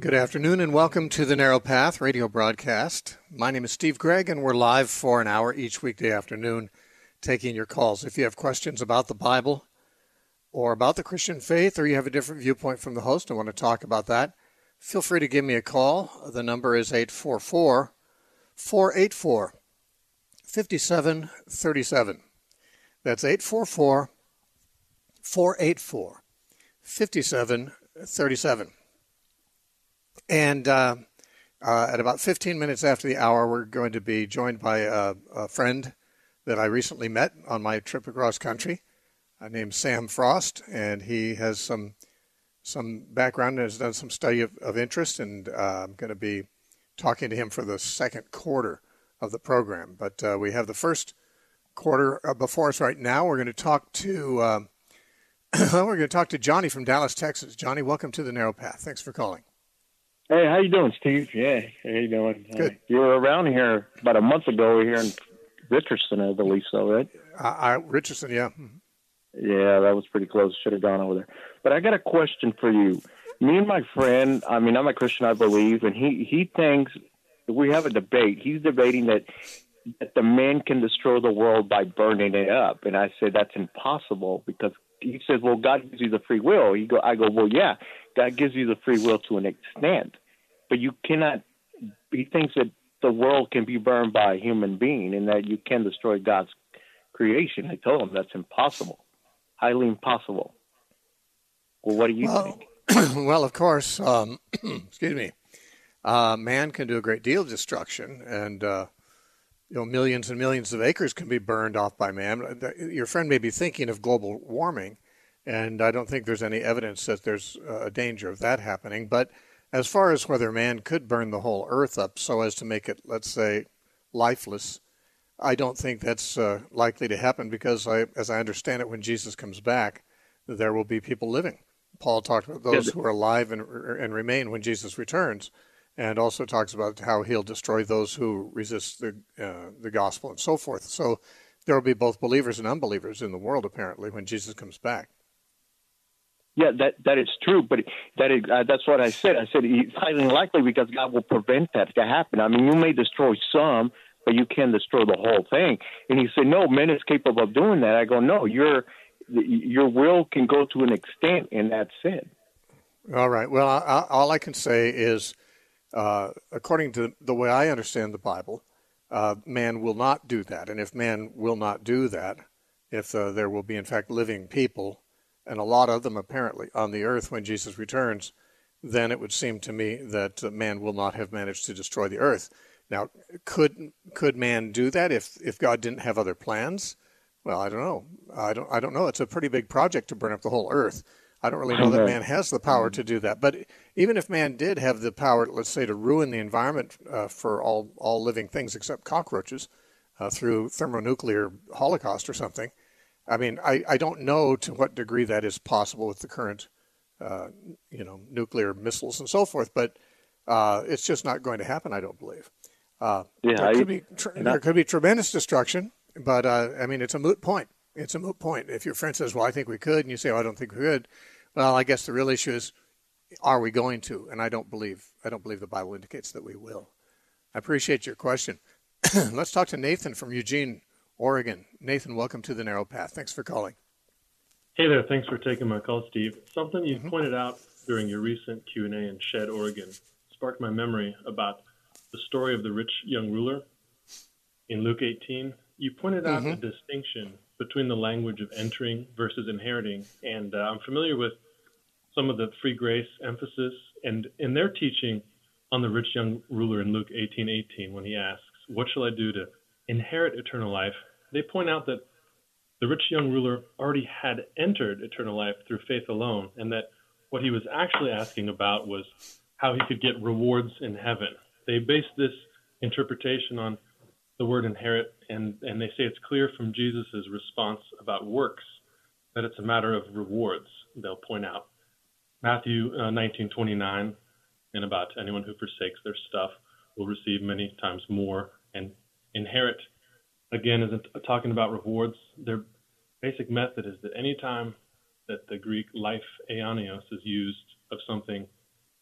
Good afternoon and welcome to the Narrow Path radio broadcast. My name is Steve Gregg and we're live for an hour each weekday afternoon taking your calls. If you have questions about the Bible or about the Christian faith, or you have a different viewpoint from the host and want to talk about that, feel free to give me a call. The number is 844-484-5737. That's 844-484-5737. And at about 15 minutes after the hour, we're going to be joined by a friend that I recently met on my trip across country, named Sam Frost, and he has some background and has done some study of interest, and I'm going to be talking to him for the second quarter of the program. But we have the first quarter before us right now. We're going to talk to Johnny from Dallas, Texas. Johnny, welcome to the Narrow Path. Thanks for calling. Hey, how you doing, Steve? Yeah, how you doing? Good. You were around here about a month ago here in Richardson, I believe so, right? Richardson, yeah. Yeah, that was pretty close. Should have gone over there. But I got a question for you. Me and my friend, I mean, I'm a Christian, I believe, and he thinks, we have a debate. He's debating that the man can destroy the world by burning it up. And I said, that's impossible, because he says, well, God gives you the free will. I go, well, yeah, God gives you the free will to an extent, but you cannot. He thinks that the world can be burned by a human being and that you can destroy God's creation. I told him that's impossible, highly impossible. Well, what do you think? Well, of course, excuse me, man can do a great deal of destruction, and millions and millions of acres can be burned off by man. Your friend may be thinking of global warming, and I don't think there's any evidence that there's a danger of that happening. But as far as whether man could burn the whole earth up so as to make it, let's say, lifeless, I don't think that's likely to happen, because as I understand it, when Jesus comes back, there will be people living. Paul talked about those who are alive and remain when Jesus returns, and also talks about how he'll destroy those who resist the gospel and so forth. So there will be both believers and unbelievers in the world, apparently, when Jesus comes back. Yeah, that is true, but that's what I said. I said it's highly unlikely, because God will prevent that to happen. I mean, you may destroy some, but you can destroy the whole thing. And he said, no, man is capable of doing that. I go, no, your will can go to an extent, and that's it. All right. Well, all I can say is, according to the way I understand the Bible, man will not do that. And if man will not do that, if there will be, in fact, living people, and a lot of them apparently on the earth when Jesus returns, then it would seem to me that man will not have managed to destroy the earth. Now, could man do that if God didn't have other plans? Well, I don't know. I don't know. It's a pretty big project to burn up the whole earth. I don't really know that man has the power to do that. But even if man did have the power, let's say, to ruin the environment for all living things except cockroaches through thermonuclear holocaust or something, I mean, I don't know to what degree that is possible with the current, nuclear missiles and so forth. But it's just not going to happen, I don't believe. There could be tremendous destruction, but I mean, it's a moot point. It's a moot point. If your friend says, well, I think we could, and you say, oh, I don't think we could, well, I guess the real issue is, are we going to? And I don't believe the Bible indicates that we will. I appreciate your question. Let's talk to Nathan from Eugene, Oregon. Nathan, welcome to the Narrow Path. Thanks for calling. Hey there. Thanks for taking my call, Steve. Something you pointed out during your recent Q&A in Shed, Oregon, sparked my memory about the story of the rich young ruler in Luke 18. You pointed out a distinction between the language of entering versus inheriting, and I'm familiar with some of the free grace emphasis, and in their teaching on the rich young ruler in Luke 18:18, when he asks, what shall I do to inherit eternal life? They point out that the rich young ruler already had entered eternal life through faith alone, and that what he was actually asking about was how he could get rewards in heaven. They base this interpretation on the word inherit, and they say it's clear from Jesus' response about works that it's a matter of rewards. They'll point out Matthew 19:29, and about anyone who forsakes their stuff will receive many times more. And inherit, again, isn't talking about rewards. Their basic method is that any time that the Greek life aionios is used of something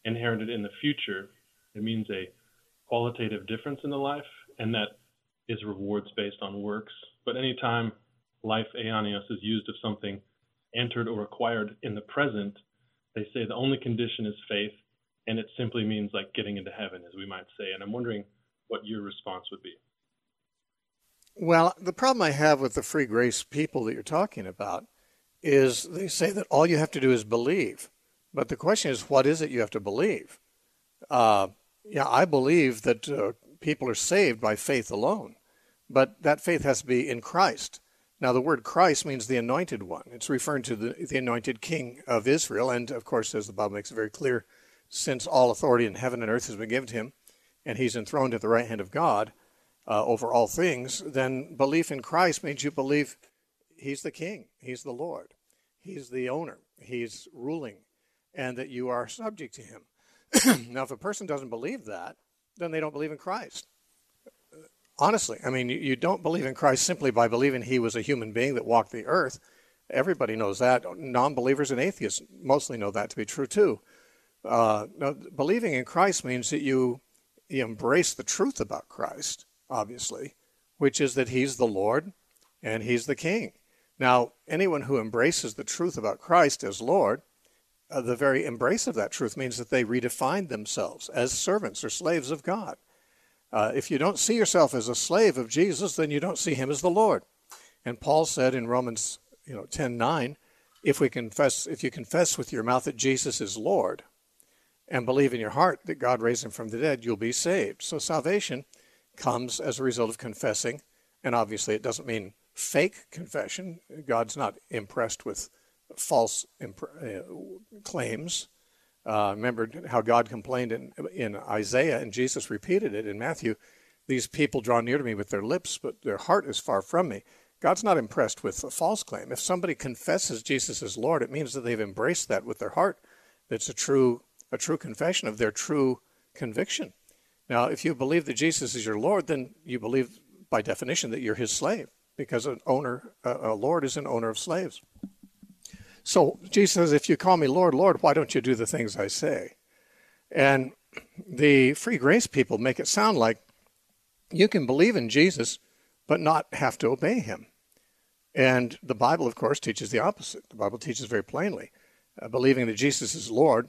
inherited in the future. It means a qualitative difference in the life, and that is rewards based on works. But anytime life aionios is used of something entered or acquired in the present, they say the only condition is faith, and it simply means like getting into heaven, as we might say. And I'm wondering what your response would be. Well, the problem I have with the free grace people that you're talking about is they say that all you have to do is believe. But the question is, what is it you have to believe? I believe that people are saved by faith alone, but that faith has to be in Christ. Now, the word Christ means the anointed one. It's referring to the anointed king of Israel. And, of course, as the Bible makes it very clear, since all authority in heaven and earth has been given to him, and he's enthroned at the right hand of God over all things, then belief in Christ means you believe he's the king, he's the Lord, he's the owner, he's ruling, and that you are subject to him. Now, if a person doesn't believe that, then they don't believe in Christ. Honestly, I mean, you don't believe in Christ simply by believing he was a human being that walked the earth. Everybody knows that. Non-believers and atheists mostly know that to be true too. Now, believing in Christ means that you embrace the truth about Christ, obviously, which is that he's the Lord and he's the King. Now, anyone who embraces the truth about Christ as Lord, the very embrace of that truth means that they redefine themselves as servants or slaves of God. If you don't see yourself as a slave of Jesus, then you don't see him as the Lord. And Paul said in Romans 10:9, if you confess with your mouth that Jesus is Lord and believe in your heart that God raised him from the dead, you'll be saved. So salvation comes as a result of confessing, and obviously it doesn't mean fake confession. God's not impressed with false claims. Remember how God complained in Isaiah, and Jesus repeated it in Matthew, these people draw near to me with their lips, but their heart is far from me. God's not impressed with a false claim. If somebody confesses Jesus as Lord, it means that they've embraced that with their heart. It's a true confession of their true conviction. Now, if you believe that Jesus is your Lord, then you believe by definition that you're his slave, because a Lord is an owner of slaves. So Jesus says, if you call me Lord, Lord, why don't you do the things I say? And the free grace people make it sound like you can believe in Jesus but not have to obey him. And the Bible, of course, teaches the opposite. The Bible teaches very plainly. Believing that Jesus is Lord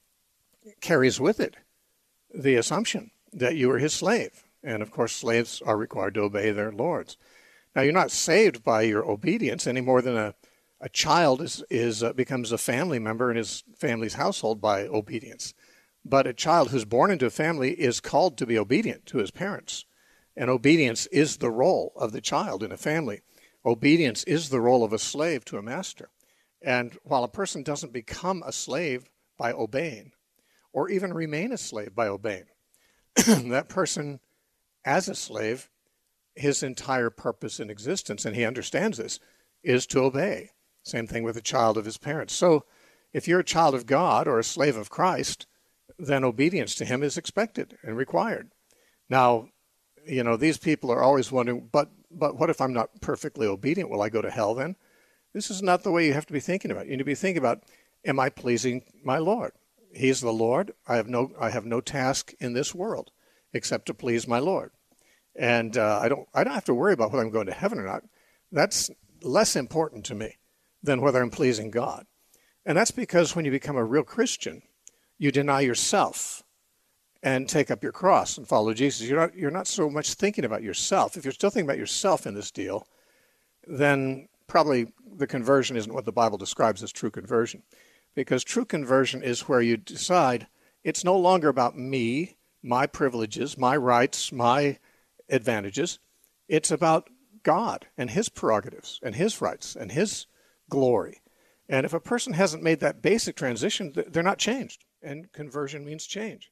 carries with it the assumption that you are his slave. And, of course, slaves are required to obey their lords. Now, you're not saved by your obedience any more than a child becomes a family member in his family's household by obedience. But a child who's born into a family is called to be obedient to his parents. And obedience is the role of the child in a family. Obedience is the role of a slave to a master. And while a person doesn't become a slave by obeying, or even remain a slave by obeying, that person, as a slave, his entire purpose in existence, and he understands this, is to obey. Same thing with a child of his parents. So if you're a child of God or a slave of Christ, then obedience to him is expected and required. Now, these people are always wondering, but what if I'm not perfectly obedient? Will I go to hell then? This is not the way you have to be thinking about it. You need to be thinking about, am I pleasing my Lord? He's the Lord. I have no task in this world except to please my Lord. And I don't have to worry about whether I'm going to heaven or not. That's less important to me than whether I'm pleasing God. And that's because when you become a real Christian, you deny yourself and take up your cross and follow Jesus. You're not so much thinking about yourself. If you're still thinking about yourself in this deal, then probably the conversion isn't what the Bible describes as true conversion. Because true conversion is where you decide it's no longer about me, my privileges, my rights, my advantages. It's about God and his prerogatives and his rights and his glory. And if a person hasn't made that basic transition, they're not changed. And conversion means change.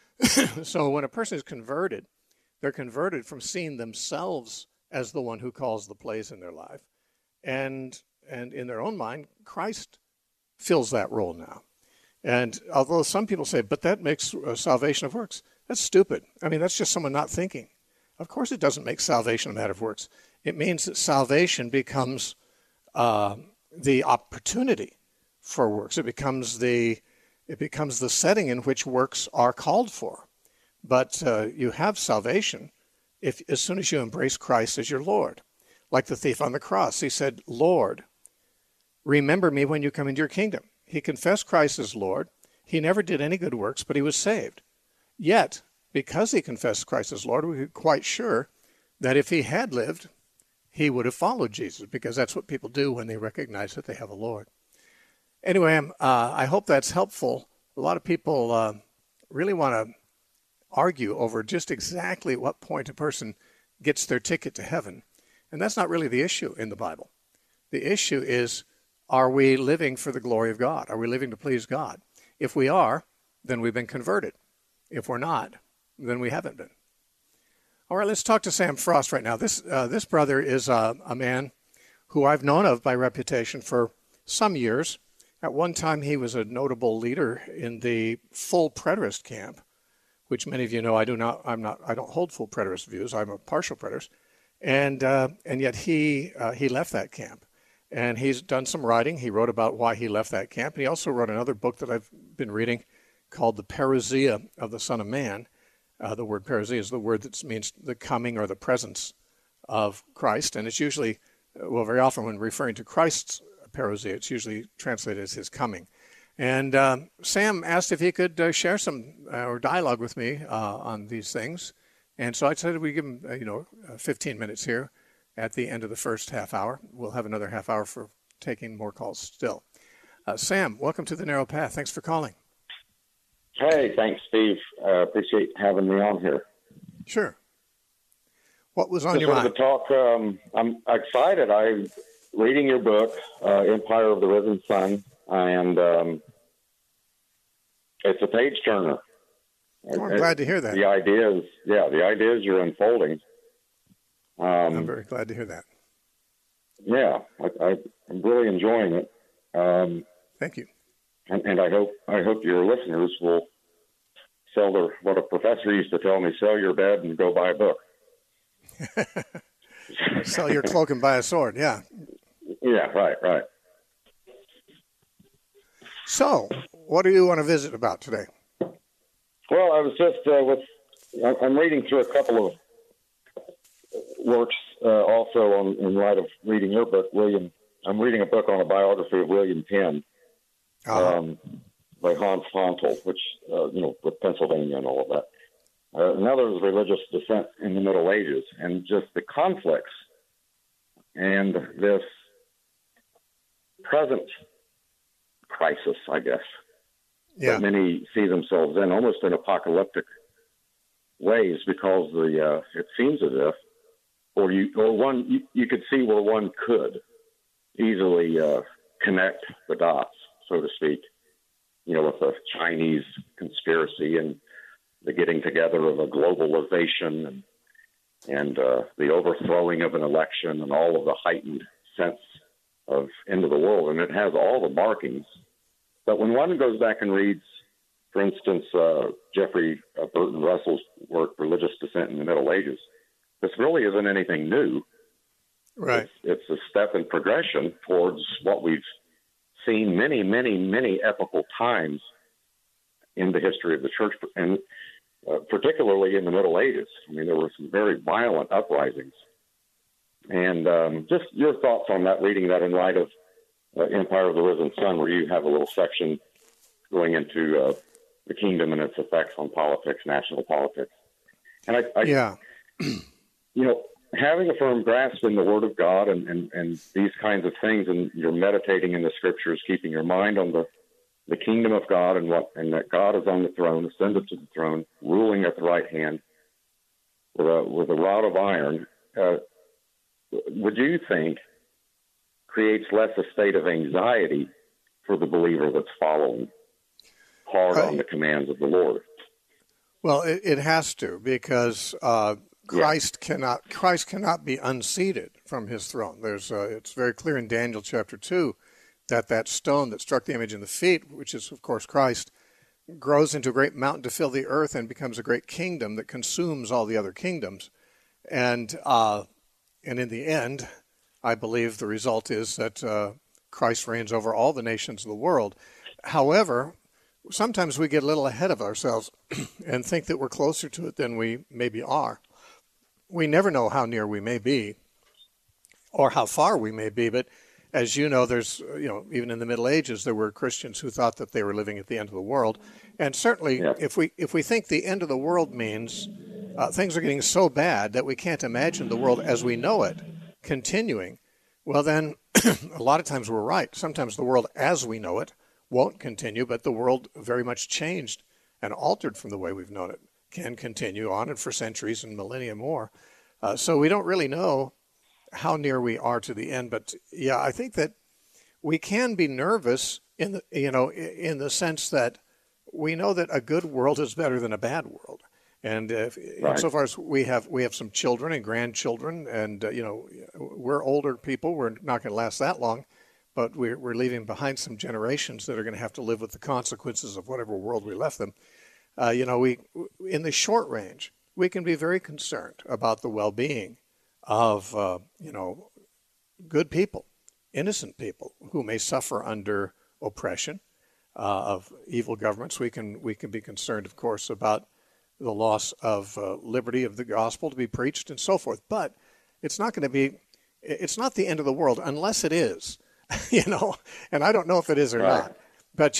So when a person is converted, they're converted from seeing themselves as the one who calls the plays in their life. And in their own mind, Christ fills that role now. And although some people say, but that makes salvation of works, that's stupid. I mean, that's just someone not thinking. Of course it doesn't make salvation a matter of works. It means that salvation becomes the opportunity for works. It becomes the It becomes the setting in which works are called for. But you have salvation as soon as you embrace Christ as your Lord. Like the thief on the cross, he said, Lord, remember me when you come into your kingdom. He confessed Christ as Lord. He never did any good works, but he was saved. Yet, because he confessed Christ as Lord, we're quite sure that if he had lived, he would have followed Jesus, because that's what people do when they recognize that they have a Lord. Anyway, I hope that's helpful. A lot of people really want to argue over just exactly at what point a person gets their ticket to heaven. And that's not really the issue in the Bible. The issue is, are we living for the glory of God? Are we living to please God? If we are, then we've been converted. If we're not, then we haven't been. All right, let's talk to Sam Frost right now. This brother is a man who I've known of by reputation for some years. At one time, he was a notable leader in the full preterist camp, which many of you know I don't hold full preterist views. I'm a partial preterist, and yet he left that camp, and he's done some writing. He wrote about why he left that camp, and he also wrote another book that I've been reading called The Parousia of the Son of Man. The word parousia is the word that means the coming or the presence of Christ, and it's usually, very often when referring to Christ's parousia, it's usually translated as his coming. And Sam asked if he could share some or dialogue with me on these things. And so I said we give him 15 minutes here at the end of the first half hour. We'll have another half hour for taking more calls still. Sam, welcome to The Narrow Path. Thanks for calling. Hey, thanks, Steve. Appreciate having me on here. Sure. What was on your mind? Just wanted to talk. I'm excited. I'm reading your book, Empire of the Risen Sun, and it's a page turner. Oh, I'm glad to hear that. The ideas you're unfolding. I'm very glad to hear that. Yeah, I'm really enjoying it. Thank you. And I hope your listeners will sell what a professor used to tell me: sell your bed and go buy a book. Sell your cloak and buy a sword. Yeah. Yeah. Right. So, what do you want to visit about today? Well, I was just I'm reading through a couple of works also in light of reading your book, William. I'm reading a book on a biography of William Penn. By Hans Fontel, which, with Pennsylvania and all of that. Another is religious dissent in the Middle Ages, and just the conflicts and this present crisis, I guess, that many see themselves in, almost in apocalyptic ways, because it seems as if, you could see where one could easily connect the dots, so to speak, with the Chinese conspiracy and the getting together of a globalization and the overthrowing of an election and all of the heightened sense of end of the world. And it has all the markings. But when one goes back and reads, for instance, Jeffrey Burton Russell's work, Religious Dissent in the Middle Ages, this really isn't anything new. Right. It's a step in progression towards what we've seen many, many, many epochal times in the history of the church, and particularly in the Middle Ages. I mean, there were some very violent uprisings. And just your thoughts on that, reading that in light of Empire of the Risen Sun, where you have a little section going into the kingdom and its effects on politics, national politics. And having a firm grasp in the Word of God and these kinds of things, and you're meditating in the Scriptures, keeping your mind on the kingdom of God and that God is on the throne, ascended to the throne, ruling at the right hand with a rod of iron, would you think creates less a state of anxiety for the believer that's following hard on the commands of the Lord? Well, it has to, because Christ cannot be unseated from his throne. It's very clear in Daniel chapter 2 that stone that struck the image in the feet, which is of course Christ, grows into a great mountain to fill the earth and becomes a great kingdom that consumes all the other kingdoms. And in the end, I believe the result is that Christ reigns over all the nations of the world. However, sometimes we get a little ahead of ourselves and think that we're closer to it than we maybe are. We never know how near we may be or how far we may be, but as you know, there's, even in the Middle Ages, there were Christians who thought that they were living at the end of the world. And certainly, if we think the end of the world means things are getting so bad that we can't imagine the world as we know it continuing, well, then a lot of times we're right. Sometimes the world as we know it won't continue, but the world very much changed and altered from the way we've known it can continue on and for centuries and millennia more. So we don't really know how near we are to the end. But yeah, I think that we can be nervous in the sense that we know that a good world is better than a bad world. And insofar as we have some children and grandchildren, and we're older people, we're not going to last that long, but we're leaving behind some generations that are going to have to live with the consequences of whatever world we left them. We in the short range, we can be very concerned about the well-being of good people, innocent people who may suffer under oppression of evil governments. We can be concerned, of course, about the loss of liberty of the gospel to be preached and so forth. But it's not the end of the world unless it is, and I don't know if it is or not. But,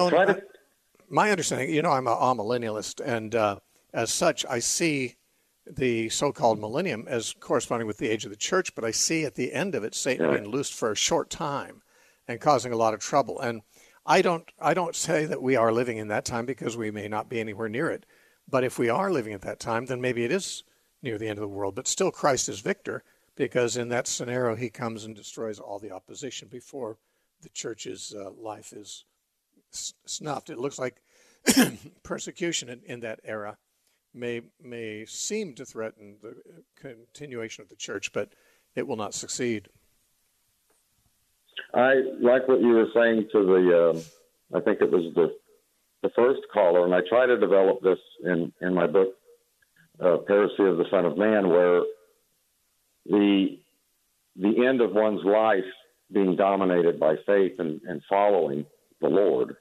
my understanding, I'm a millennialist, and as such, I see the so-called millennium as corresponding with the age of the church, but I see at the end of it Satan being loosed for a short time and causing a lot of trouble. And I don't say that we are living in that time, because we may not be anywhere near it. But if we are living at that time, then maybe it is near the end of the world. But still Christ is victor, because in that scenario he comes and destroys all the opposition before the church's life is snuffed. It looks like persecution in that era may seem to threaten the continuation of the church, but it will not succeed. I like what you were saying to the, I think it was the first caller, and I try to develop this in my book, Parousia of the Son of Man, where the end of one's life being dominated by faith and following the Lord.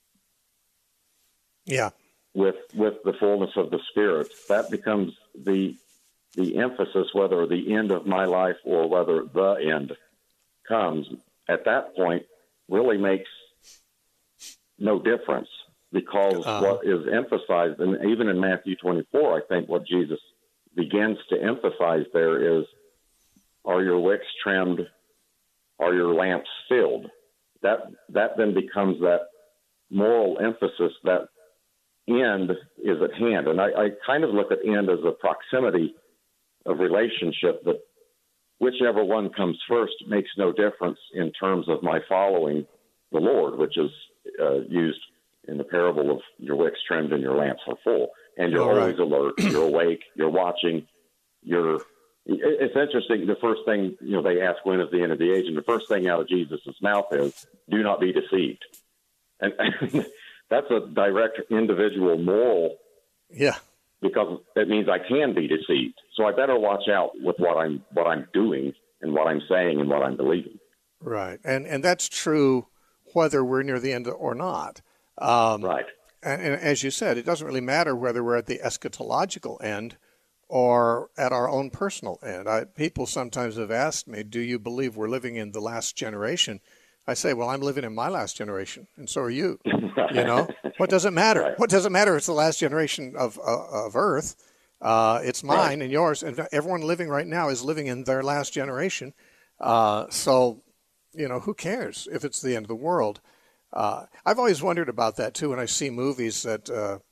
Yeah. With the fullness of the Spirit, that becomes the emphasis, whether the end of my life or whether the end comes at that point really makes no difference, because what is emphasized, and even in Matthew 24, I think what Jesus begins to emphasize there is, are your wicks trimmed? Are your lamps filled? That then becomes that moral emphasis that end is at hand. And I kind of look at end as a proximity of relationship, that whichever one comes first makes no difference in terms of my following the Lord, which is used in the parable of your wicks trimmed and your lamps are full. And you're always alert, you're awake, you're watching, it's interesting. The first thing, they ask, when is the end of the age? And the first thing out of Jesus' mouth is, do not be deceived. And that's a direct individual moral. Yeah. Because it means I can be deceived. So I better watch out with what I'm doing and what I'm saying and what I'm believing. Right. And that's true whether we're near the end or not. Right. And as you said, it doesn't really matter whether we're at the eschatological end or at our own personal end. People sometimes have asked me, do you believe we're living in the last generation? I say, well, I'm living in my last generation, and so are you. What does it matter? Right. What does it matter if it's the last generation of Earth? It's mine and yours, and everyone living right now is living in their last generation. So, who cares if it's the end of the world? I've always wondered about that, too, when I see movies that,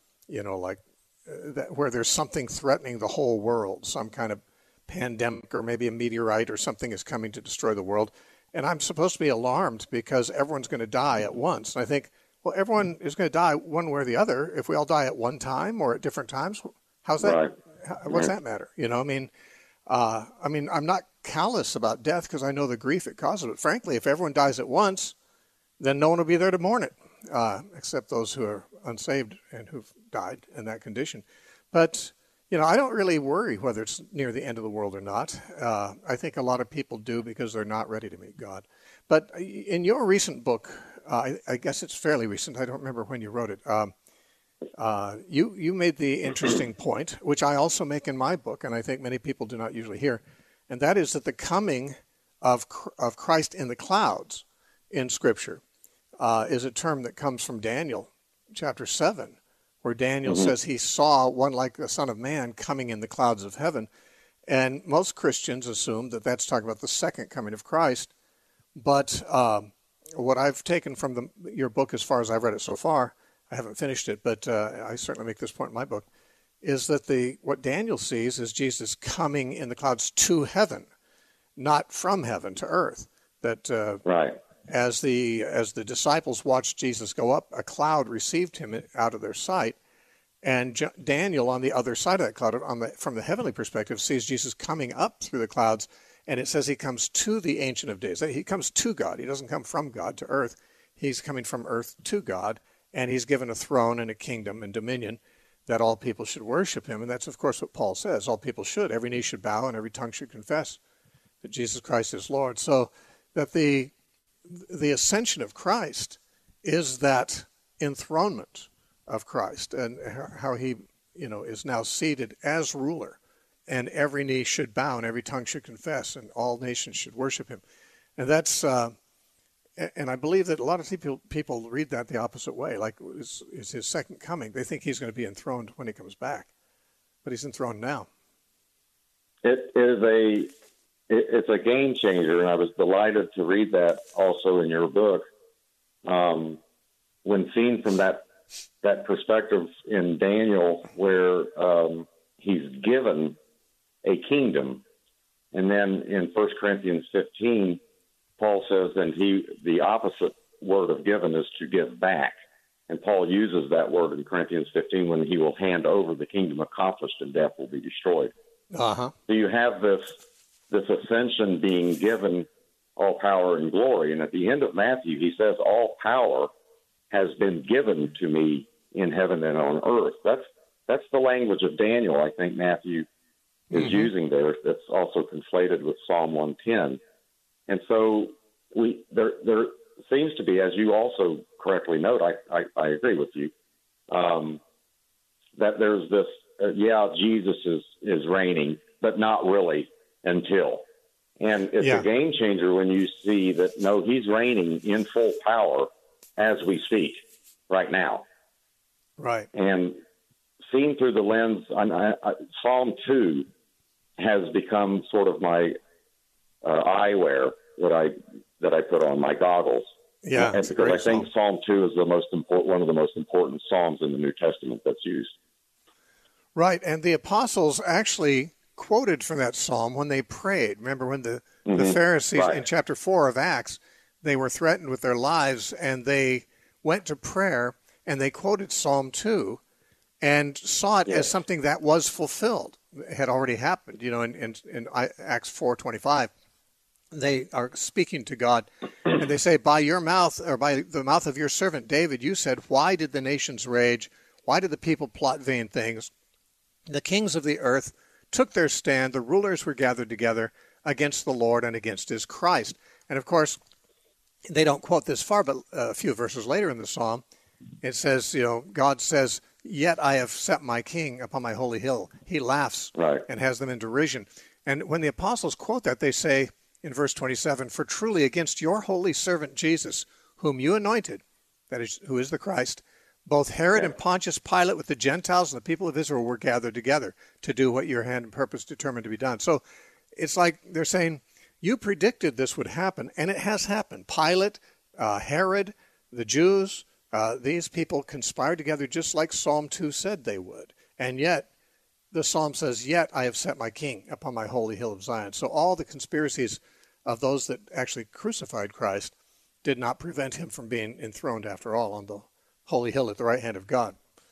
where there's something threatening the whole world, some kind of pandemic or maybe a meteorite or something is coming to destroy the world. And I'm supposed to be alarmed because everyone's going to die at once. And I think, well, everyone is going to die one way or the other. If we all die at one time or at different times, how's that? Right. What's that matter? I'm not callous about death because I know the grief it causes. But frankly, if everyone dies at once, then no one will be there to mourn it, except those who are unsaved and who've died in that condition. But I don't really worry whether it's near the end of the world or not. I think a lot of people do because they're not ready to meet God. But in your recent book, I guess it's fairly recent. I don't remember when you wrote it. You made the interesting point, which I also make in my book, and I think many people do not usually hear, and that is that the coming of Christ in the clouds in Scripture is a term that comes from Daniel chapter 7, where Daniel says he saw one like the Son of Man coming in the clouds of heaven. And most Christians assume that that's talking about the second coming of Christ. But what I've taken from your book, as far as I've read it so far, I haven't finished it, but I certainly make this point in my book, is that what Daniel sees is Jesus coming in the clouds to heaven, not from heaven to earth. That Right. as the disciples watched Jesus go up, a cloud received him out of their sight. And Daniel, on the other side of that cloud, from the heavenly perspective, sees Jesus coming up through the clouds, and it says he comes to the Ancient of Days. He comes to God. He doesn't come from God to earth. He's coming from earth to God, and he's given a throne and a kingdom and dominion that all people should worship him. And that's, of course, what Paul says. All people should. Every knee should bow, and every tongue should confess that Jesus Christ is Lord. So that the ascension of Christ is that enthronement of Christ, and how he, is now seated as ruler, and every knee should bow and every tongue should confess and all nations should worship him. And that's, and I believe that a lot of people read that the opposite way, like is his second coming. They think he's going to be enthroned when he comes back, but he's enthroned now. It's a game changer, and I was delighted to read that also in your book. When seen from that perspective in Daniel, where he's given a kingdom, and then in 1 Corinthians 15, Paul says, and the opposite word of given is to give back. And Paul uses that word in Corinthians 15 when he will hand over the kingdom accomplished and death will be destroyed. Uh-huh. So you have this ascension being given all power and glory. And at the end of Matthew, he says, all power has been given to me in heaven and on earth. That's the language of Daniel, I think Matthew is using there. That's also conflated with Psalm 110. And so there seems to be, as you also correctly note, I agree with you, that there's this, Jesus is reigning, but not really until. And it's a game changer when you see that, no, he's reigning in full power as we speak right now. Right. And seen through the lens, Psalm 2 has become sort of my eyewear that I put on, my goggles. Yeah, and because I think Psalm 2 is one of the most important psalms in the New Testament that's used. Right, and the apostles actually quoted from that psalm when they prayed. Remember when the Pharisees in chapter 4 of Acts, they were threatened with their lives, and they went to prayer, and they quoted Psalm 2 and saw it as something that was fulfilled. It had already happened. In Acts 4:25, they are speaking to God, and they say, by your mouth, or by the mouth of your servant David, you said, why did the nations rage? Why did the people plot vain things? The kings of the earth took their stand. The rulers were gathered together against the Lord and against his Christ. And of course, they don't quote this far, but a few verses later in the psalm, it says, God says, yet I have set my king upon my holy hill. He laughs and has them in derision. And when the apostles quote that, they say in verse 27, for truly against your holy servant Jesus, whom you anointed, that is, who is the Christ, both Herod and Pontius Pilate with the Gentiles and the people of Israel were gathered together to do what your hand and purpose determined to be done. So it's like they're saying, you predicted this would happen, and it has happened. Pilate, Herod, the Jews, these people conspired together just like Psalm 2 said they would. And yet, the psalm says, yet I have set my king upon my holy hill of Zion. So all the conspiracies of those that actually crucified Christ did not prevent him from being enthroned after all on the holy hill at the right hand of God.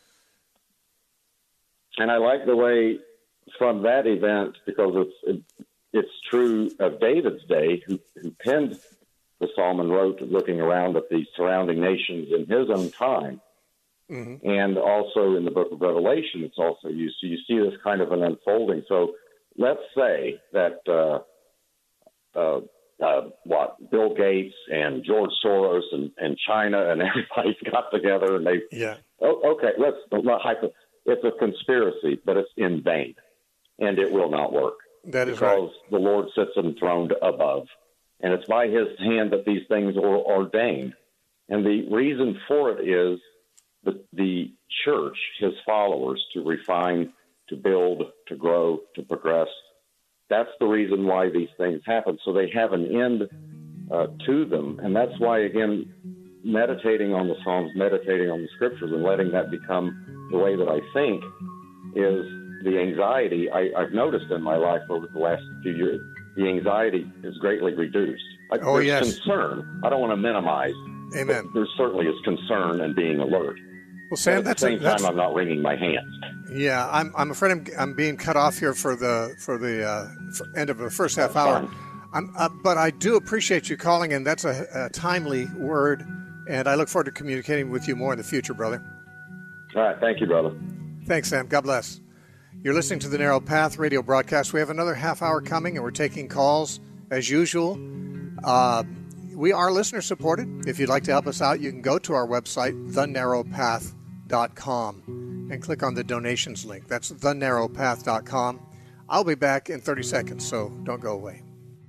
And I like the way from that event, because it's true of David's day, who penned the psalm and wrote looking around at the surrounding nations in his own time. And also in the book of Revelation, it's also used. So you see this kind of an unfolding. So let's say that Bill Gates and George Soros and China and everybody's got together and okay, it's a conspiracy, but it's in vain, and it will not work. That is right. Because the Lord sits enthroned above, and it's by His hand that these things are ordained. And the reason for it is the church, His followers, to refine, to build, to grow, to progress. That's the reason why these things happen. So they have an end to them. And that's why, again, meditating on the Psalms, meditating on the Scriptures, and letting that become the way that I think is the anxiety I've noticed in my life over the last few years. The anxiety is greatly reduced. There's concern. I don't want to minimize. Amen. There certainly is concern and being alert. Well, Sam, but at the same time, I'm not wringing my hands. Yeah, I'm afraid I'm being cut off here for the end of the first half hour. But I do appreciate you calling in. That's a timely word, and I look forward to communicating with you more in the future, brother. All right, thank you, brother. Thanks, Sam. God bless. You're listening to the Narrow Path radio broadcast. We have another half hour coming, and we're taking calls as usual. We are listener supported. If you'd like to help us out, you can go to our website, thenarrowpath.com, and click on the donations link. That's thenarrowpath.com. I'll be back in 30 seconds, so don't go away.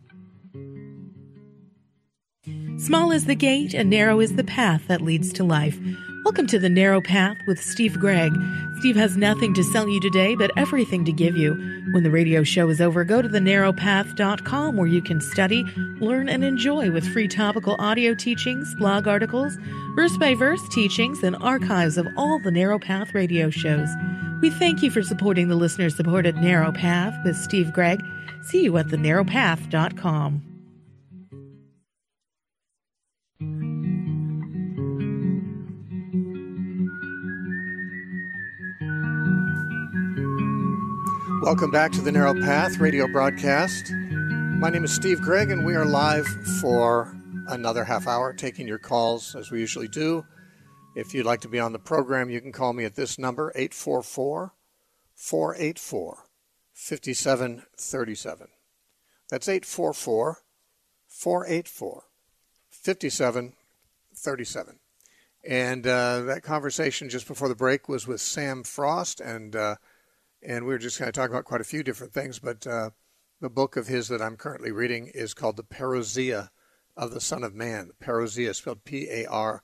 Small is the gate and narrow is the path that leads to life. Welcome to The Narrow Path with Steve Gregg. Steve has nothing to sell you today, but everything to give you. When the radio show is over, go to thenarrowpath.com where you can study, learn, and enjoy with free topical audio teachings, blog articles, verse-by-verse teachings, and archives of all the Narrow Path radio shows. We thank you for supporting the listener-supported Narrow Path with Steve Gregg. See you at thenarrowpath.com. Welcome back to the Narrow Path radio broadcast. My name is Steve Gregg, and we are live for another half hour, taking your calls as we usually do. If you'd like to be on the program, you can call me at this number, 844-484-5737. That's 844-484-5737. And that conversation just before the break was with Sam Frost, and we were just kind of talking about quite a few different things, but the book of his that I'm currently reading is called The Parousia of the Son of Man. Parousia, spelled Parousia,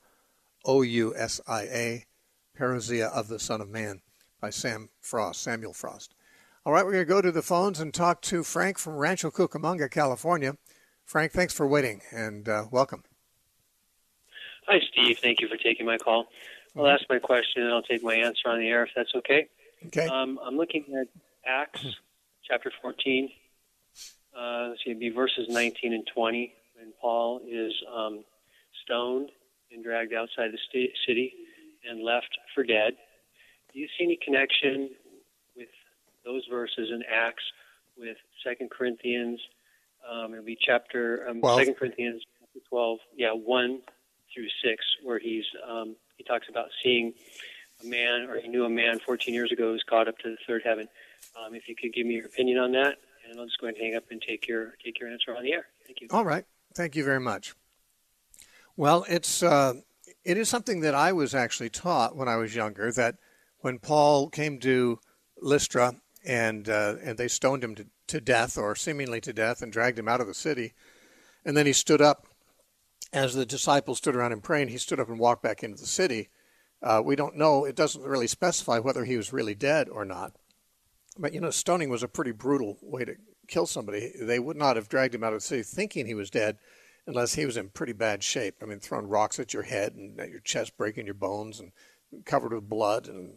Parousia of the Son of Man, by Samuel Frost. All right, we're going to go to the phones and talk to Frank from Rancho Cucamonga, California. Frank, thanks for waiting, and welcome. Hi, Steve. Thank you for taking my call. I'll ask my question, and I'll take my answer on the air, if that's okay. Okay. I'm looking at Acts chapter 14. It'd be verses 19 and 20, when Paul is stoned and dragged outside the city and left for dead. Do you see any connection with those verses in Acts with 2 Corinthians? It'll be chapter 2 Corinthians 12, 1 through 6, where he talks about seeing a man, or he knew a man 14 years ago who's caught up to the third heaven. If you could give me your opinion on that, and I'll just go ahead and hang up and take your answer on the air. Thank you. All right. Thank you very much. Well, it is something that I was actually taught when I was younger, that when Paul came to Lystra and they stoned him to death, or seemingly to death, and dragged him out of the city, and then he stood up, as the disciples stood around him praying, he stood up and walked back into the city. We don't know. It doesn't really specify whether he was really dead or not. But, stoning was a pretty brutal way to kill somebody. They would not have dragged him out of the city thinking he was dead unless he was in pretty bad shape. I mean, throwing rocks at your head and at your chest, breaking your bones, and covered with blood. And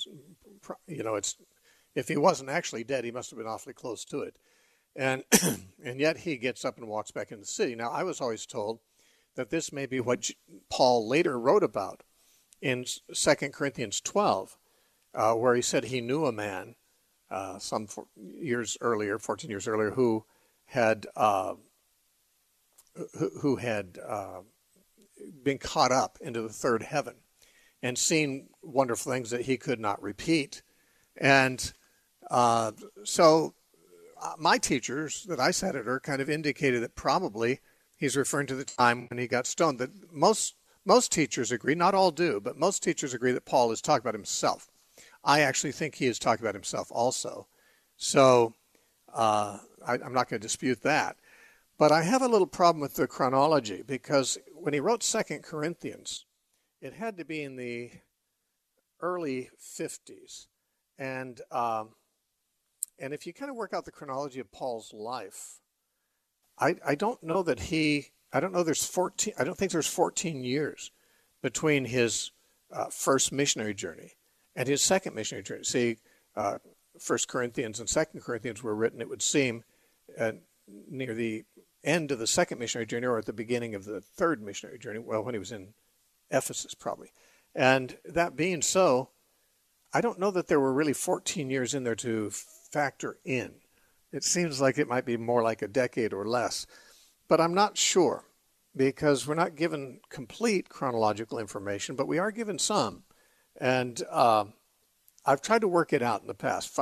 if he wasn't actually dead, he must have been awfully close to it. And yet he gets up and walks back into the city. Now, I was always told that this may be what Paul later wrote about in 2 Corinthians 12, where he said he knew a man some 14 years earlier, who had been caught up into the third heaven and seen wonderful things that he could not repeat. And so my teachers that I sat under kind of indicated that probably he's referring to the time when he got stoned. That most teachers agree, not all do, but most teachers agree that Paul is talking about himself. I actually think he is talking about himself also. So I'm not going to dispute that. But I have a little problem with the chronology, because when he wrote 2 Corinthians, it had to be in the early 50s. And if you kind of work out the chronology of Paul's life, I don't know that I don't think there's 14 years between his first missionary journey and his second missionary journey. See, 1 Corinthians and 2 Corinthians were written, it would seem, near the end of the second missionary journey or at the beginning of the third missionary journey, well, when he was in Ephesus probably. And that being so, I don't know that there were really 14 years in there to factor in. It seems like it might be more like a decade or less. But I'm not sure, because we're not given complete chronological information, but we are given some. And I've tried to work it out in the past,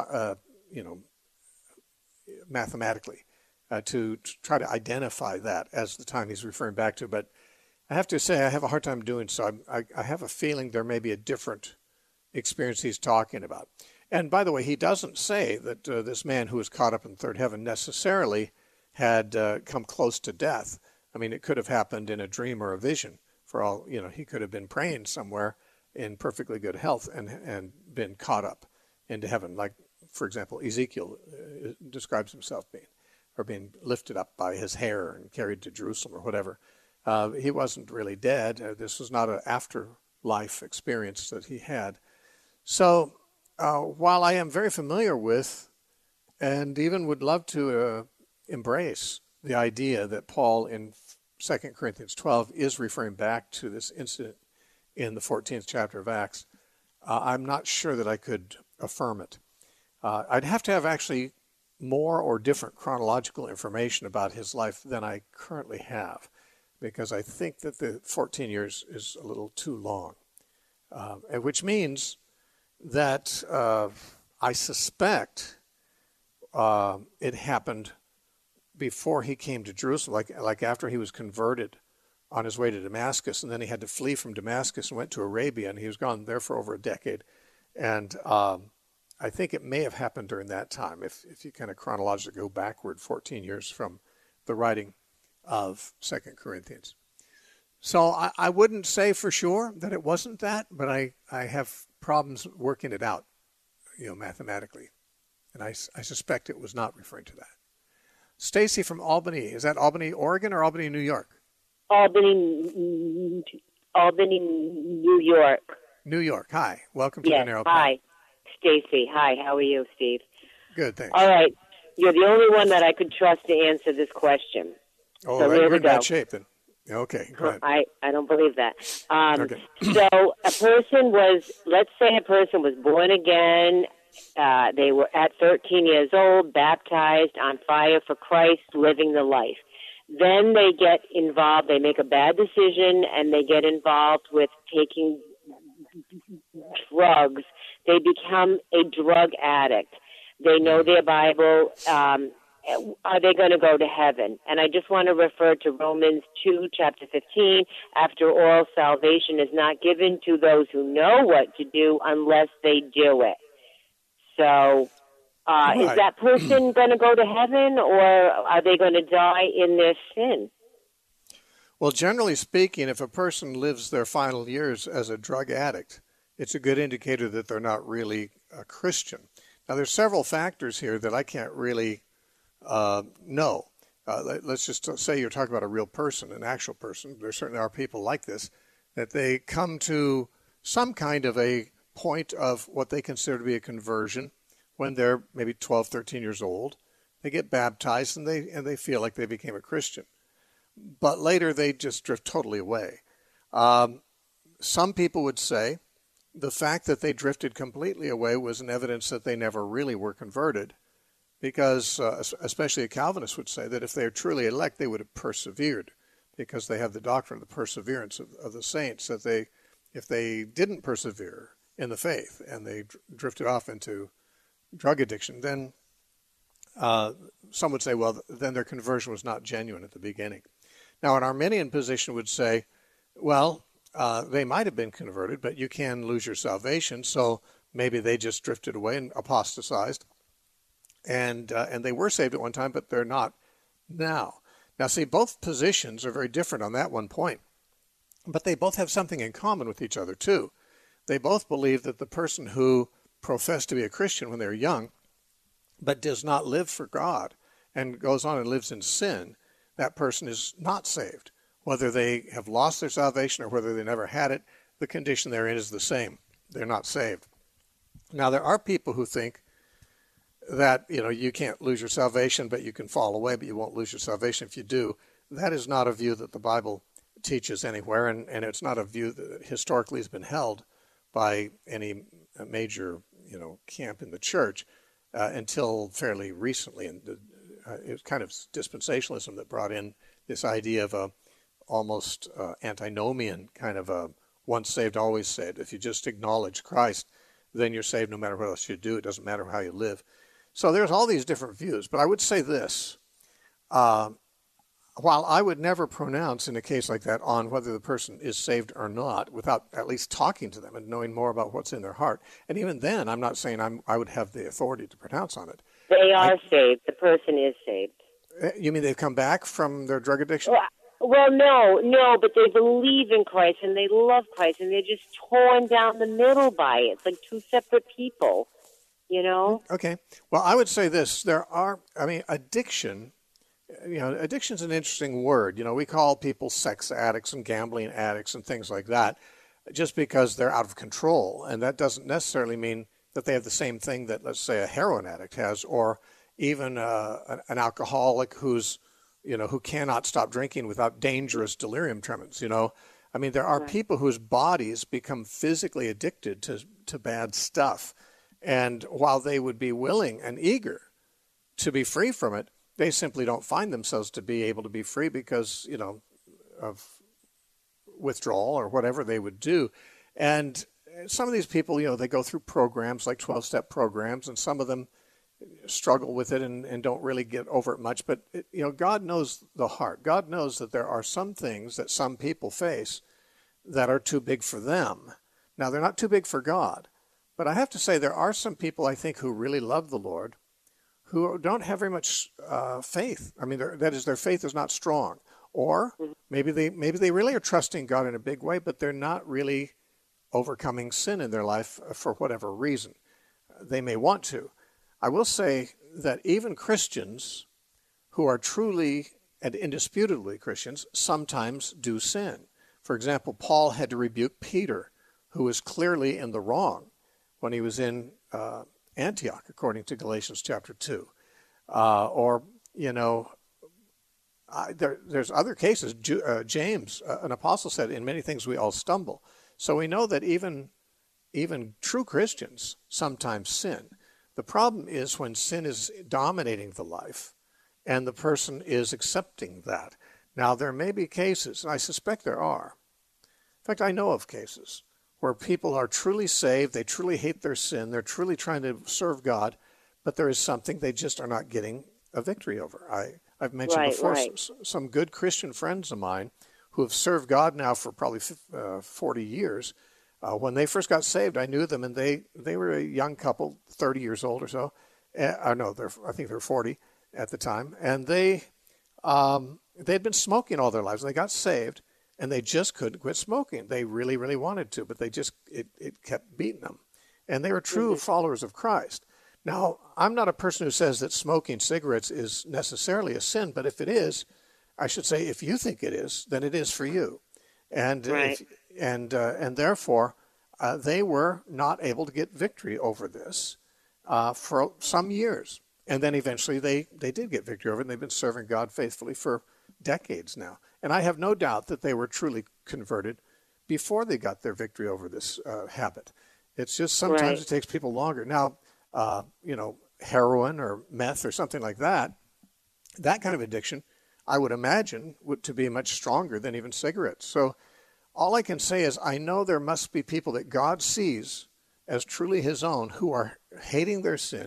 mathematically, to try to identify that as the time he's referring back to. But I have to say I have a hard time doing so. I have a feeling there may be a different experience he's talking about. And by the way, he doesn't say that this man who was caught up in third heaven necessarily had come close to death. I mean, it could have happened in a dream or a vision. For all, he could have been praying somewhere in perfectly good health and been caught up into heaven. Like, for example, Ezekiel describes himself being lifted up by his hair and carried to Jerusalem or whatever. He wasn't really dead. This was not an afterlife experience that he had. So while I am very familiar with and even would love to embrace the idea that Paul in 2 Corinthians 12 is referring back to this incident in the 14th chapter of Acts, I'm not sure that I could affirm it. I'd have to have actually more or different chronological information about his life than I currently have, because I think that the 14 years is a little too long, which means that I suspect it happened before he came to Jerusalem, like after he was converted on his way to Damascus, and then he had to flee from Damascus and went to Arabia, and he was gone there for over a decade. And I think it may have happened during that time, if you kind of chronologically go backward 14 years from the writing of 2 Corinthians. So I wouldn't say for sure that it wasn't that, but I have problems working it out, mathematically. And I suspect it was not referring to that. Stacy from Albany. Is that Albany, Oregon, or Albany, New York? Albany, New York. New York. Hi. Welcome to the Narrow Path. Hi. Stacy. Hi. How are you, Steve? Good, thanks. All right. You're the only one that I could trust to answer this question. Oh, so you're in bad shape then. Okay, go ahead. I don't believe that. Okay. So let's say a person was born again. They were at 13 years old, baptized, on fire for Christ, living the life. Then they get involved, they make a bad decision, and they get involved with taking drugs. They become a drug addict. They know their Bible. Are they going to go to heaven? And I just want to refer to Romans 2, chapter 15. After all, salvation is not given to those who know what to do unless they do it. So is that person going to go to heaven, or are they going to die in their sin? Well, generally speaking, if a person lives their final years as a drug addict, it's a good indicator that they're not really a Christian. Now, there's several factors here that I can't really know. Let's just say you're talking about a real person, an actual person. There certainly are people like this, that they come to some kind of a point of what they consider to be a conversion when they're maybe 12, 13 years old. They get baptized and they feel like they became a Christian. But later they just drift totally away. Some people would say the fact that they drifted completely away was an evidence that they never really were converted, because especially a Calvinist would say that if they are truly elect, they would have persevered, because they have the doctrine of the perseverance of the saints, that if they didn't persevere in the faith and they drifted off into drug addiction, then some would say, well, then their conversion was not genuine at the beginning. Now, an Arminian position would say, well, they might have been converted, but you can lose your salvation, so maybe they just drifted away and apostatized, and they were saved at one time, but they're not now. Now, see, both positions are very different on that one point, but they both have something in common with each other, too. They both believe that the person who professed to be a Christian when they're young, but does not live for God and goes on and lives in sin, that person is not saved. Whether they have lost their salvation or whether they never had it, the condition they're in is the same. They're not saved. Now, there are people who think that, you can't lose your salvation, but you can fall away, but you won't lose your salvation if you do. That is not a view that the Bible teaches anywhere, and it's not a view that historically has been held by any major, camp in the church until fairly recently. And it was kind of dispensationalism that brought in this idea of a almost antinomian kind of a once saved, always saved. If you just acknowledge Christ, then you're saved no matter what else you do. It doesn't matter how you live. So there's all these different views. But I would say this. While I would never pronounce in a case like that on whether the person is saved or not without at least talking to them and knowing more about what's in their heart, and even then I'm not saying I would have the authority to pronounce on it. They are saved. The person is saved. You mean they've come back from their drug addiction? Well, no, but they believe in Christ and they love Christ and they're just torn down the middle by it. It's like two separate people, Okay. Well, I would say this. Addiction, addiction's an interesting word. We call people sex addicts and gambling addicts and things like that just because they're out of control. And that doesn't necessarily mean that they have the same thing that, let's say, a heroin addict has, or even an alcoholic who's who cannot stop drinking without dangerous delirium tremens, there are people whose bodies become physically addicted to bad stuff. And while they would be willing and eager to be free from it, they simply don't find themselves to be able to be free because, of withdrawal or whatever they would do. And some of these people, they go through programs like 12-step programs, and some of them struggle with it and don't really get over it much. But, God knows the heart. God knows that there are some things that some people face that are too big for them. Now, they're not too big for God. But I have to say there are some people, I think, who really love the Lord who don't have very much faith. Their faith is not strong. Or maybe they really are trusting God in a big way, but they're not really overcoming sin in their life for whatever reason. They may want to. I will say that even Christians who are truly and indisputably Christians sometimes do sin. For example, Paul had to rebuke Peter, who was clearly in the wrong when he was in Antioch, according to Galatians chapter 2. There's other cases. James, an apostle, said, in many things we all stumble. So we know that even true Christians sometimes sin. The problem is when sin is dominating the life and the person is accepting that. Now, there may be cases, and I suspect there are. In fact, I know of cases where people are truly saved, they truly hate their sin, they're truly trying to serve God, but there is something they just are not getting a victory over. I've mentioned before some good Christian friends of mine who have served God now for probably 40 years. When they first got saved, I knew them, and they were a young couple, 30 years old or so. I think they were 40 at the time, and they'd been smoking all their lives. And they got saved, and they just couldn't quit smoking. They really, really wanted to, but it kept beating them. And they were true followers of Christ. Now, I'm not a person who says that smoking cigarettes is necessarily a sin, but if it is, I should say, if you think it is, then it is for you. And therefore, they were not able to get victory over this for some years. And then eventually they did get victory over it, and they've been serving God faithfully for decades now. And I have no doubt that they were truly converted before they got their victory over this habit. It's just sometimes it takes people longer. Now, heroin or meth or something like that kind of addiction, I would imagine, to be much stronger than even cigarettes. So all I can say is I know there must be people that God sees as truly his own who are hating their sin,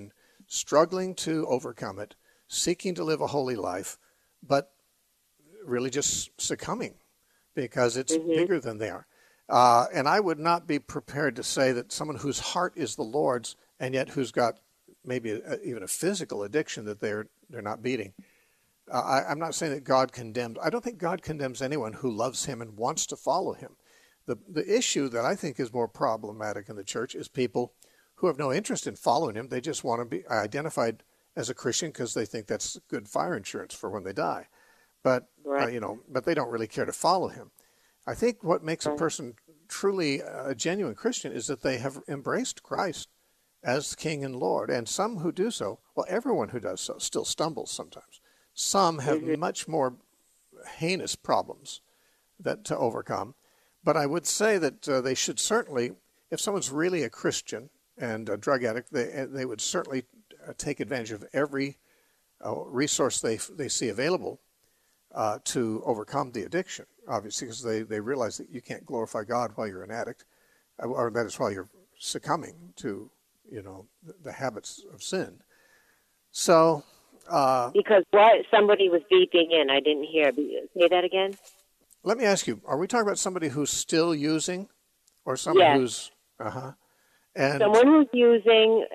struggling to overcome it, seeking to live a holy life, but really just succumbing because it's bigger than they are. And I would not be prepared to say that someone whose heart is the Lord's and yet who's got maybe even a physical addiction that they're not beating. I'm not saying that God condemns. I don't think God condemns anyone who loves him and wants to follow him. The issue that I think is more problematic in the church is people who have no interest in following him. They just want to be identified as a Christian because they think that's good fire insurance for when they die. But, but they don't really care to follow him. I think what makes a person truly a genuine Christian is that they have embraced Christ as King and Lord. And some who do so, well, everyone who does so still stumbles sometimes. Some have much more heinous problems to overcome. But I would say that they should certainly, if someone's really a Christian and a drug addict, they would certainly take advantage of every resource they see available to overcome the addiction, obviously, because they realize that you can't glorify God while you're an addict, or that is while you're succumbing to, the habits of sin. So... because what? Somebody was beeping in. I didn't hear. Say that again? Let me ask you, are we talking about somebody who's still using or someone who's... And someone who's using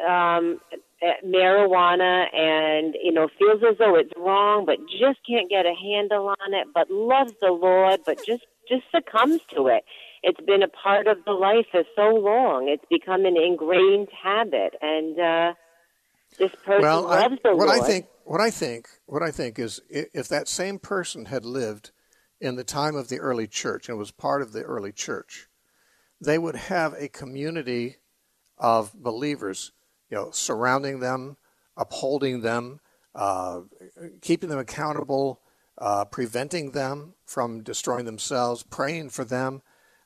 marijuana and, feels as though it's wrong, but just can't get a handle on it, but loves the Lord, but just succumbs to it. It's been a part of the life for so long. It's become an ingrained habit, and this person loves the Lord. What I think is, if that same person had lived in the time of the early church and was part of the early church, they would have a community of believers, surrounding them, upholding them, keeping them accountable, preventing them from destroying themselves, praying for them.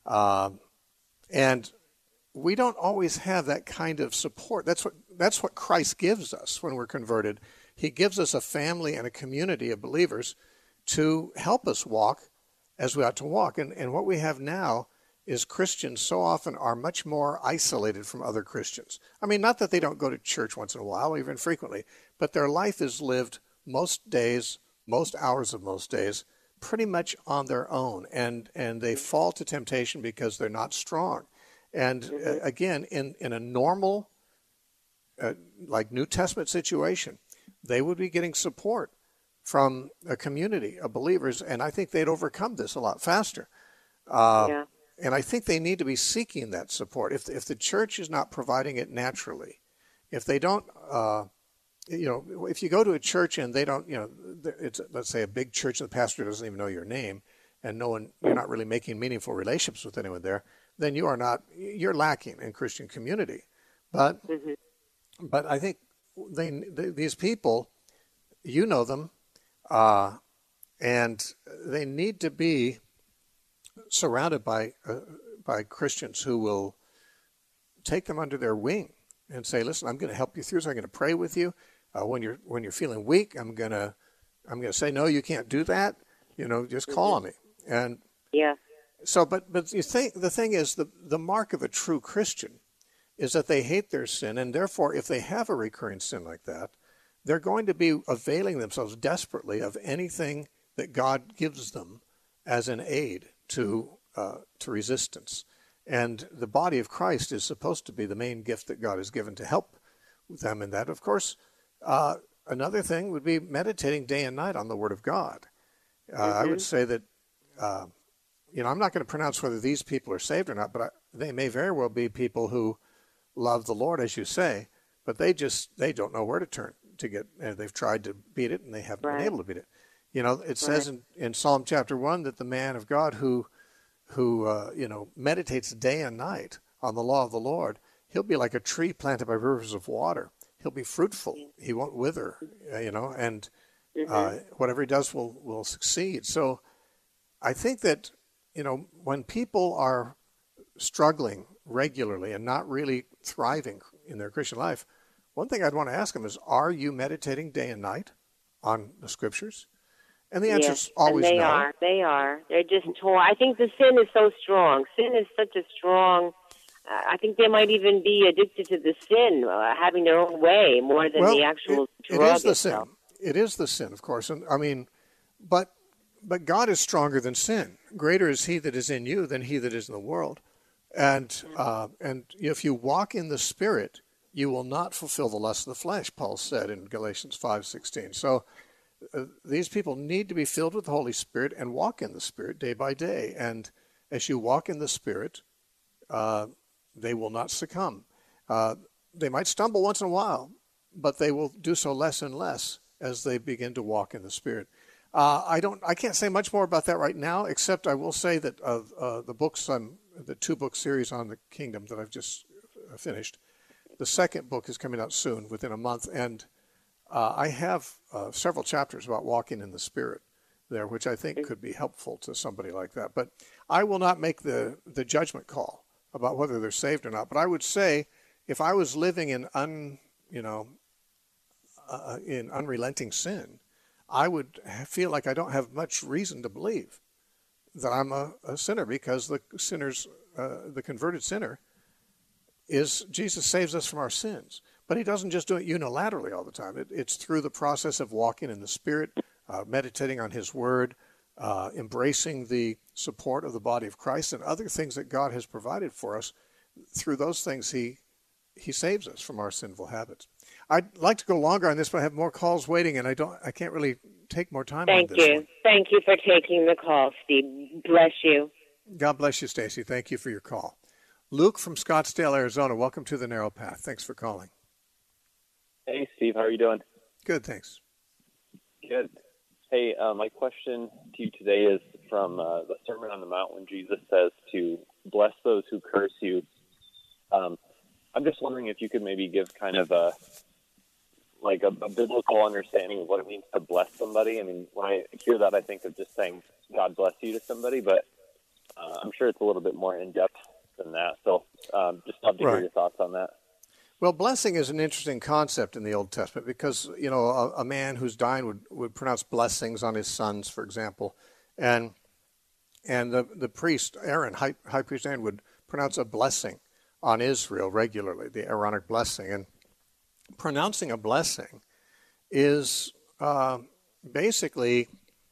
And we don't always have that kind of support. That's what Christ gives us when we're converted. He gives us a family and a community of believers to help us walk as we ought to walk. And what we have now is Christians so often are much more isolated from other Christians. I mean, not that they don't go to church once in a while, or even frequently, but their life is lived most days, most hours of most days, pretty much on their own. And they fall to temptation because they're not strong. And again, in a normal, like New Testament situation, they would be getting support from a community of believers, and I think they'd overcome this a lot faster. And I think they need to be seeking that support. If the church is not providing it naturally, if they don't, if you go to a church and they don't, it's, let's say, a big church and the pastor doesn't even know your name, and you're not really making meaningful relationships with anyone there, then you're lacking in Christian community. But I think these people, them, and they need to be surrounded by Christians who will take them under their wing and say, "Listen, I'm going to help you through. So I'm going to pray with you. When you're feeling weak, I'm going to say, no, you can't do that. Just call on me." And so, but the thing is, the mark of a true Christian is that they hate their sin, and therefore, if they have a recurring sin like that, they're going to be availing themselves desperately of anything that God gives them as an aid to resistance. And the body of Christ is supposed to be the main gift that God has given to help them in that. Of course, another thing would be meditating day and night on the Word of God. I would say that, I'm not going to pronounce whether these people are saved or not, but they may very well be people who love the Lord, as you say, but they don't know where to turn to get. They've tried to beat it, and they haven't been able to beat it. It says in Psalm chapter 1 that the man of God who meditates day and night on the law of the Lord, he'll be like a tree planted by rivers of water. He'll be fruitful. He won't wither, and whatever he does will succeed. So I think that, when people are struggling regularly and not really thriving in their Christian life, one thing I'd want to ask them is, are you meditating day and night on the Scriptures? And the answer is always no. They are. They're just torn. I think the sin is so strong. Sin is such a strong I think they might even be addicted to the sin, having their own way more than the actual drug it is the itself. sin. It is the sin, of course. And I mean, but God is stronger than sin. Greater is He that is in you than he that is in the world. And if you walk in the Spirit, you will not fulfill the lust of the flesh, Paul said in Galatians 5:16. So these people need to be filled with the Holy Spirit and walk in the Spirit day by day. And as you walk in the Spirit, they will not succumb. They might stumble once in a while, but they will do so less and less as they begin to walk in the Spirit. I can't say much more about that right now, except I will say that the 2-book series on the kingdom that I've just finished, the second book is coming out soon, within a month, and I have several chapters about walking in the Spirit there, which I think could be helpful to somebody like that. But I will not make the judgment call about whether they're saved or not. But I would say, if I was living in unrelenting sin, I would feel like I don't have much reason to believe that I'm a sinner, because the converted sinner Jesus saves us from our sins. But He doesn't just do it unilaterally all the time. It's through the process of walking in the Spirit, meditating on His Word, embracing the support of the body of Christ and other things that God has provided for us. Through those things, He saves us from our sinful habits. I'd like to go longer on this, but I have more calls waiting, and I can't really take more time on this one. Thank you for taking the call, Steve. Bless you. God bless you, Stacy. Thank you for your call. Luke from Scottsdale, Arizona. Welcome to the Narrow Path. Thanks for calling. Hey, Steve. How are you doing? Good, thanks. Good. Hey, my question to you today is from the Sermon on the Mount, when Jesus says to bless those who curse you. I'm just wondering if you could maybe give kind of a biblical understanding of what it means to bless somebody. I mean, when I hear that, I think of just saying God bless you to somebody, but I'm sure it's a little bit more in-depth than that. So just love to hear your thoughts on that. Well, blessing is an interesting concept in the Old Testament, because, a man who's dying would pronounce blessings on his sons, for example. And the priest, Aaron, high priest Aaron, would pronounce a blessing on Israel regularly, the Aaronic blessing. And pronouncing a blessing is basically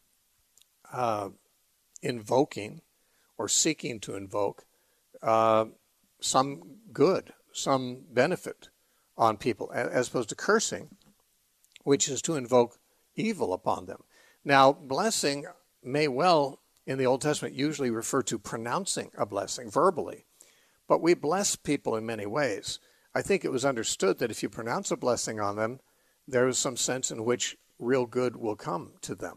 invoking or seeking to invoke some good, some benefit on people, as opposed to cursing, which is to invoke evil upon them. Now, blessing may well, in the Old Testament, usually refer to pronouncing a blessing verbally, but we bless people in many ways. I think it was understood that if you pronounce a blessing on them, there is some sense in which real good will come to them.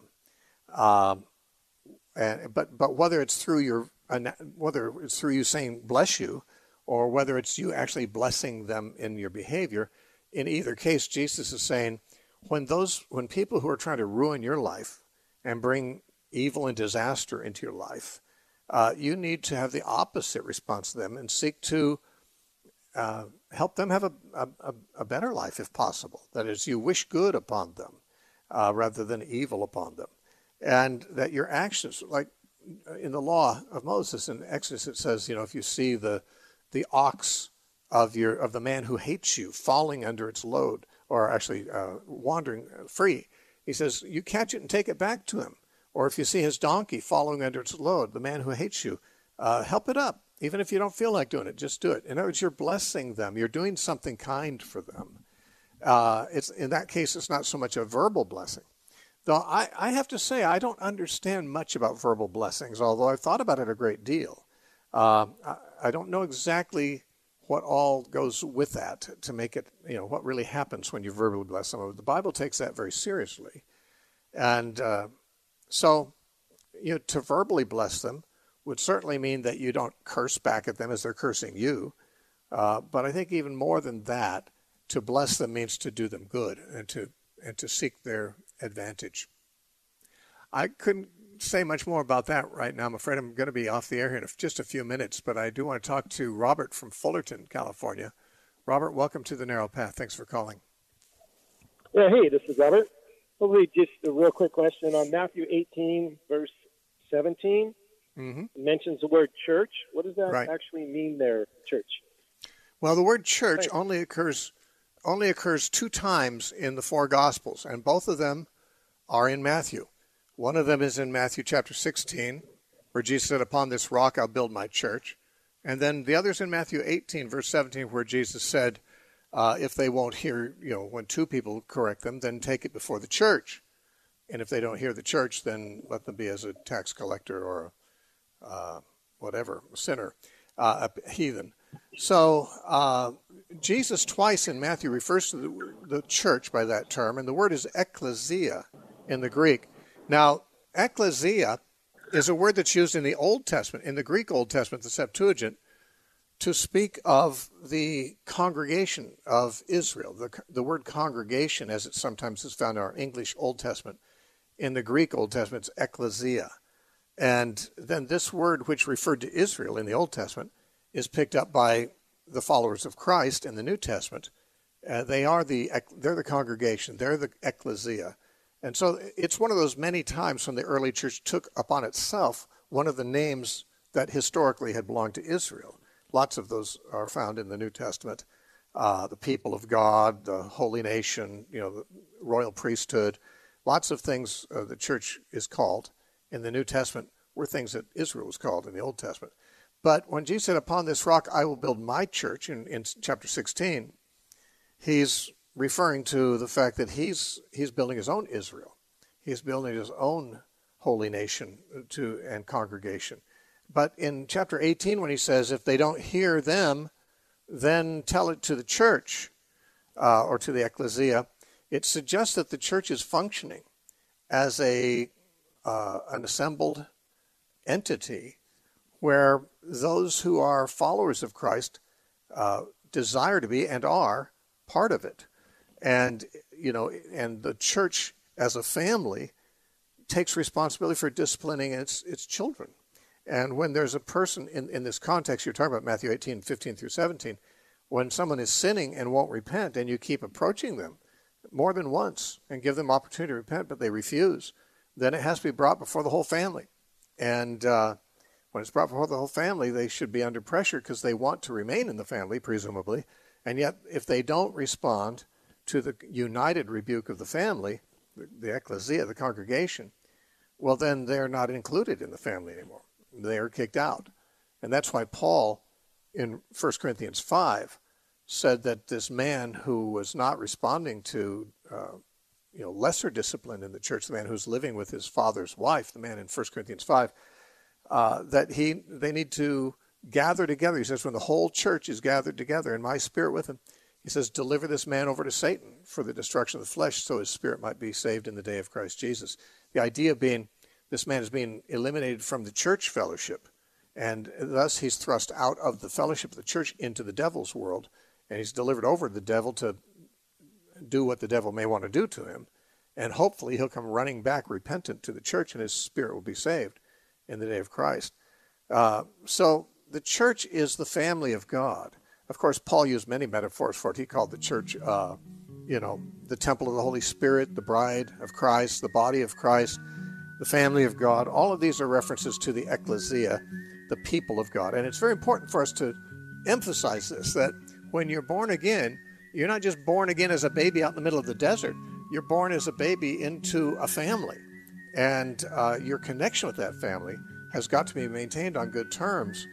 But whether it's through you saying bless you, or whether it's you actually blessing them in your behavior, in either case, Jesus is saying, when people who are trying to ruin your life and bring evil and disaster into your life, you need to have the opposite response to them and seek to help them have a better life, if possible. That is, you wish good upon them rather than evil upon them. And that your actions, like in the law of Moses in Exodus, it says, if you see the ox of the man who hates you falling under its load, or actually wandering free, he says, you catch it and take it back to him. Or if you see his donkey following under its load, the man who hates you, help it up. Even if you don't feel like doing it, just do it. In other words, you're blessing them. You're doing something kind for them. In that case, it's not so much a verbal blessing. Though I have to say, I don't understand much about verbal blessings, although I've thought about it a great deal. I don't know exactly what all goes with that to make it, what really happens when you verbally bless someone. The Bible takes that very seriously. And so, to verbally bless them would certainly mean that you don't curse back at them as they're cursing you. But I think even more than that, to bless them means to do them good and to seek their advantage. I couldn't say much more about that right now. I'm afraid I'm going to be off the air here in just a few minutes, but I do want to talk to Robert from Fullerton, California. Robert, welcome to the Narrow Path. Thanks for calling. Yeah, hey, this is Robert. Probably just a real quick question on Matthew 18, verse 17. Mm-hmm. It mentions the word church. What does that actually mean there, church? Well, the word church Thanks. only occurs 2 times in the 4 Gospels, and both of them are in Matthew. One of them is in Matthew chapter 16, where Jesus said, "Upon this rock I'll build my church." And then the other's in Matthew 18, verse 17, where Jesus said, if they won't hear, when 2 people correct them, then take it before the church. And if they don't hear the church, then let them be as a tax collector or a sinner, a heathen. So Jesus twice in Matthew refers to the church by that term, and the word is ekklesia in the Greek. Now, ekklesia is a word that's used in the Old Testament, in the Greek Old Testament, the Septuagint, to speak of the congregation of Israel. The word congregation, as it sometimes is found in our English Old Testament, in the Greek Old Testament, it's ekklesia. And then this word, which referred to Israel in the Old Testament, is picked up by the followers of Christ in the New Testament. They're the congregation. They're the ekklesia. And so it's one of those many times when the early church took upon itself one of the names that historically had belonged to Israel. Lots of those are found in the New Testament. The people of God, the holy nation, the royal priesthood. Lots of things the church is called in the New Testament were things that Israel was called in the Old Testament. But when Jesus said, "Upon this rock I will build my church," in chapter 16, he's referring to the fact that he's building his own Israel. He's building his own holy nation and congregation. But in chapter 18, when he says, if they don't hear them, then tell it to the church or to the ecclesia, it suggests that the church is functioning as an assembled entity where those who are followers of Christ desire to be and are part of it. And, and the church as a family takes responsibility for disciplining its children. And when there's a person in this context, you're talking about Matthew 18, 15 through 17, when someone is sinning and won't repent and you keep approaching them more than once and give them opportunity to repent, but they refuse, then it has to be brought before the whole family. And when it's brought before the whole family, they should be under pressure because they want to remain in the family, presumably. And yet, if they don't respond to the united rebuke of the family, the ecclesia, the congregation, well, then they're not included in the family anymore. They are kicked out. And that's why Paul, in 1 Corinthians 5, said that this man who was not responding to lesser discipline in the church, the man who's living with his father's wife, the man in 1 Corinthians 5, that they need to gather together. He says, when the whole church is gathered together in my spirit with him, he says, deliver this man over to Satan for the destruction of the flesh so his spirit might be saved in the day of Christ Jesus. The idea being this man is being eliminated from the church fellowship, and thus he's thrust out of the fellowship of the church into the devil's world, and he's delivered over to the devil to do what the devil may want to do to him, and hopefully he'll come running back repentant to the church and his spirit will be saved in the day of Christ. So the church is the family of God. Of course, Paul used many metaphors for it. He called the church, the temple of the Holy Spirit, the bride of Christ, the body of Christ, the family of God. All of these are references to the ecclesia, the people of God. And it's very important for us to emphasize this, that when you're born again, you're not just born again as a baby out in the middle of the desert. You're born as a baby into a family. And your connection with that family has got to be maintained on good terms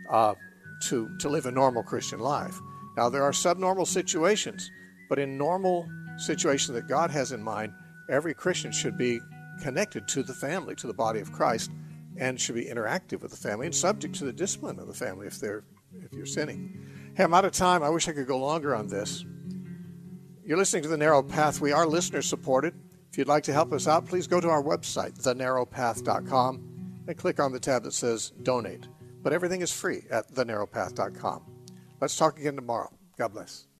to live a normal Christian life. Now, there are subnormal situations, but in normal situations that God has in mind, every Christian should be connected to the family, to the body of Christ, and should be interactive with the family and subject to the discipline of the family if you're sinning. Hey, I'm out of time. I wish I could go longer on this. You're listening to The Narrow Path. We are listener-supported. If you'd like to help us out, please go to our website, thenarrowpath.com, and click on the tab that says Donate. But everything is free at thenarrowpath.com. Let's talk again tomorrow. God bless.